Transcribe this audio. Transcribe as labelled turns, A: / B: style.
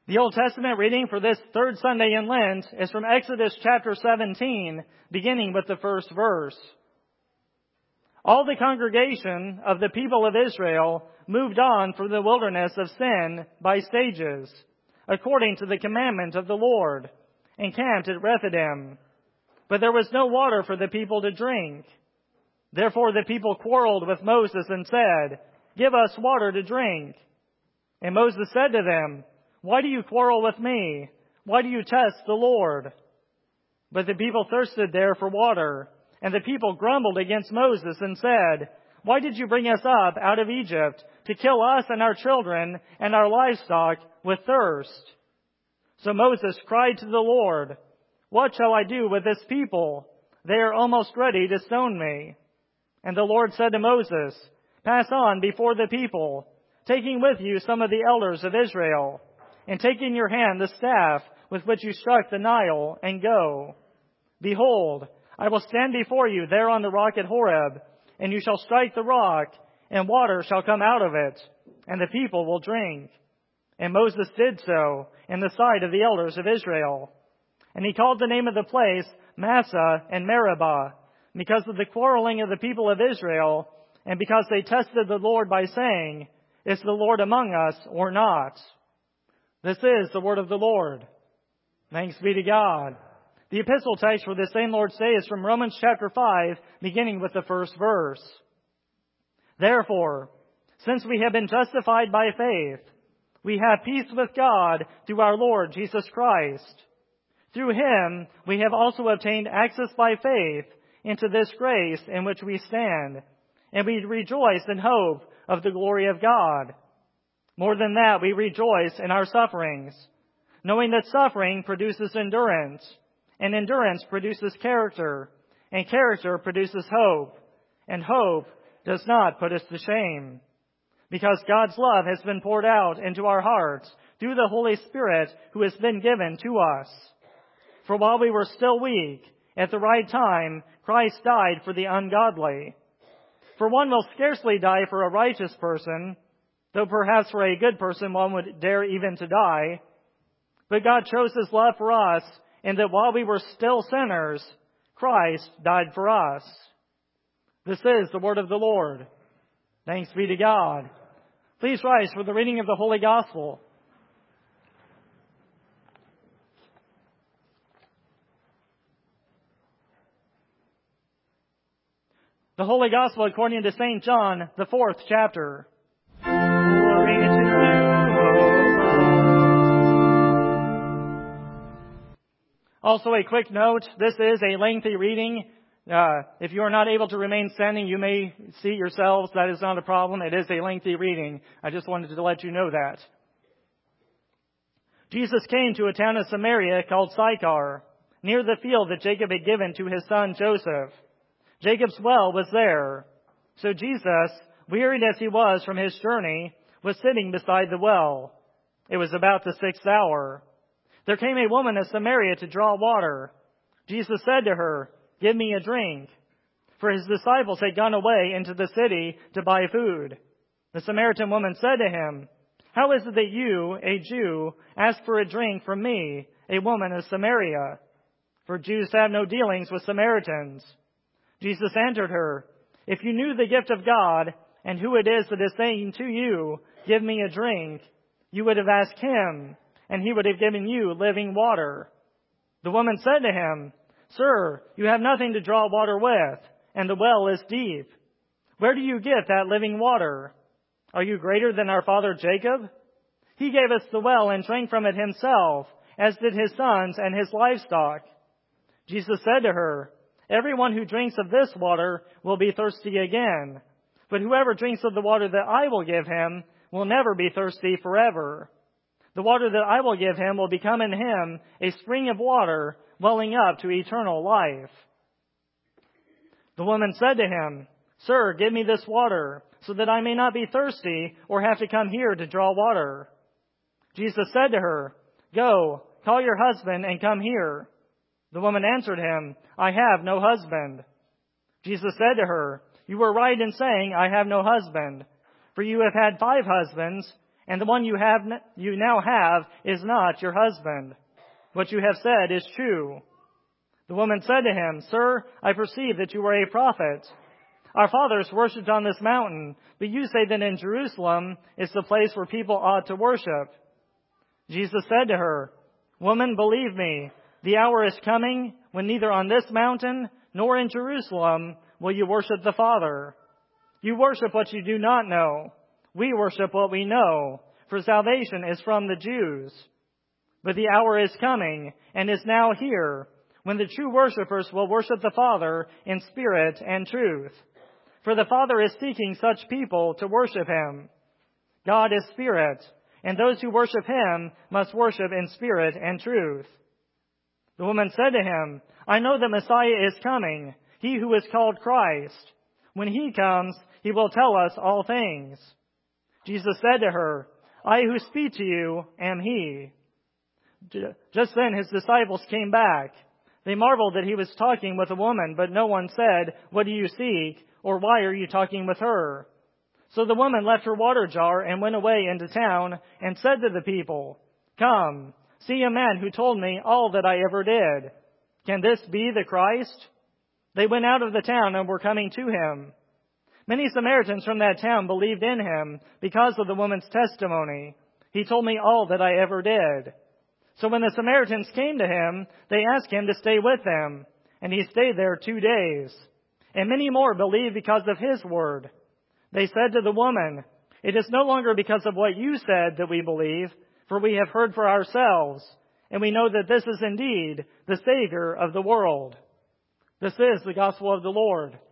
A: The Old Testament reading for this third Sunday in Lent is from Exodus chapter 17, beginning with the first verse. All the congregation of the people of Israel moved on from the wilderness of Sin by stages, according to the commandment of the Lord, and camped at Rephidim. But there was no water for the people to drink. Therefore the people quarreled with Moses and said, "Give us water to drink." And Moses said to them, "Why do you quarrel with me? Why do you test the Lord?" But the people thirsted there for water, and the people grumbled against Moses and said, "Why did you bring us up out of Egypt to kill us and our children and our livestock with thirst?" So Moses cried to the Lord, "What shall I do with this people? They are almost ready to stone me." And the Lord said to Moses, "Pass on before the people, taking with you some of the elders of Israel, and take in your hand the staff with which you struck the Nile, and go. Behold, I will stand before you there on the rock at Horeb, and you shall strike the rock, and water shall come out of it, and the people will drink." And Moses did so in the sight of the elders of Israel. And he called the name of the place Massah and Meribah, because of the quarreling of the people of Israel, and because they tested the Lord by saying, "Is the Lord among us or not?" This is the word of the Lord. Thanks be to God. The epistle text for this same Lord's Day is from Romans chapter 5, beginning with the first verse. Therefore, since we have been justified by faith, we have peace with God through our Lord Jesus Christ. Through him we have also obtained access by faith into this grace in which we stand, and we rejoice in hope of the glory of God. More than that, we rejoice in our sufferings, knowing that suffering produces endurance, and endurance produces character, and character produces hope, and hope does not put us to shame, because God's love has been poured out into our hearts through the Holy Spirit who has been given to us. For while we were still weak, at the right time, Christ died for the ungodly. For one will scarcely die for a righteous person, though perhaps for a good person one would dare even to die. But God shows his love for us in that while we were still sinners, Christ died for us. This is the word of the Lord. Thanks be to God. Please rise for the reading of the Holy Gospel. The Holy Gospel according to St. John, the 4th chapter. Glory to you, O Lord. Also a quick note, this is a lengthy reading. If you are not able to remain standing, you may seat yourselves. That is not a problem. It is a lengthy reading. I just wanted to let you know that. Jesus came to a town of Samaria called Sychar, near the field that Jacob had given to his son Joseph. Jacob's well was there. So Jesus, wearied as he was from his journey, was sitting beside the well. It was about the 6th hour. There came a woman of Samaria to draw water. Jesus said to her, "Give me a drink." For his disciples had gone away into the city to buy food. The Samaritan woman said to him, "How is it that you, a Jew, ask for a drink from me, a woman of Samaria? For Jews have no dealings with Samaritans." Jesus answered her, "If you knew the gift of God and who it is that is saying to you, 'Give me a drink,' you would have asked him, and he would have given you living water." The woman said to him, "Sir, you have nothing to draw water with, and the well is deep. Where do you get that living water? Are you greater than our father Jacob? He gave us the well and drank from it himself, as did his sons and his livestock." Jesus said to her, "Everyone who drinks of this water will be thirsty again. But whoever drinks of the water that I will give him will never be thirsty forever. The water that I will give him will become in him a spring of water welling up to eternal life." The woman said to him, "Sir, give me this water, so that I may not be thirsty or have to come here to draw water." Jesus said to her, "Go, call your husband and come here." The woman answered him, "I have no husband." Jesus said to her, "You were right in saying, 'I have no husband,' for you have had 5 husbands, and the one you now have is not your husband. What you have said is true." The woman said to him, "Sir, I perceive that you are a prophet. Our fathers worshipped on this mountain, but you say that in Jerusalem is the place where people ought to worship." Jesus said to her, "Woman, believe me, the hour is coming when neither on this mountain nor in Jerusalem will you worship the Father. You worship what you do not know. We worship what we know, for salvation is from the Jews. But the hour is coming, and is now here, when the true worshipers will worship the Father in spirit and truth. For the Father is seeking such people to worship Him. God is spirit, and those who worship Him must worship in spirit and truth." The woman said to him, "I know the Messiah is coming, He who is called Christ. When He comes, He will tell us all things." Jesus said to her, "I who speak to you am He." Just then His disciples came back. They marveled that He was talking with a woman, but no one said, "What do you seek?" or "Why are you talking with her?" So the woman left her water jar and went away into town and said to the people, "Come, see a man who told me all that I ever did. Can this be the Christ?" They went out of the town and were coming to Him. Many Samaritans from that town believed in Him because of the woman's testimony. "He told me all that I ever did." So when the Samaritans came to Him, they asked Him to stay with them, and He stayed there 2 days. And many more believed because of His word. They said to the woman, "It is no longer because of what you said that we believe, for we have heard for ourselves, and we know that this is indeed the Savior of the world." This is the gospel of the Lord.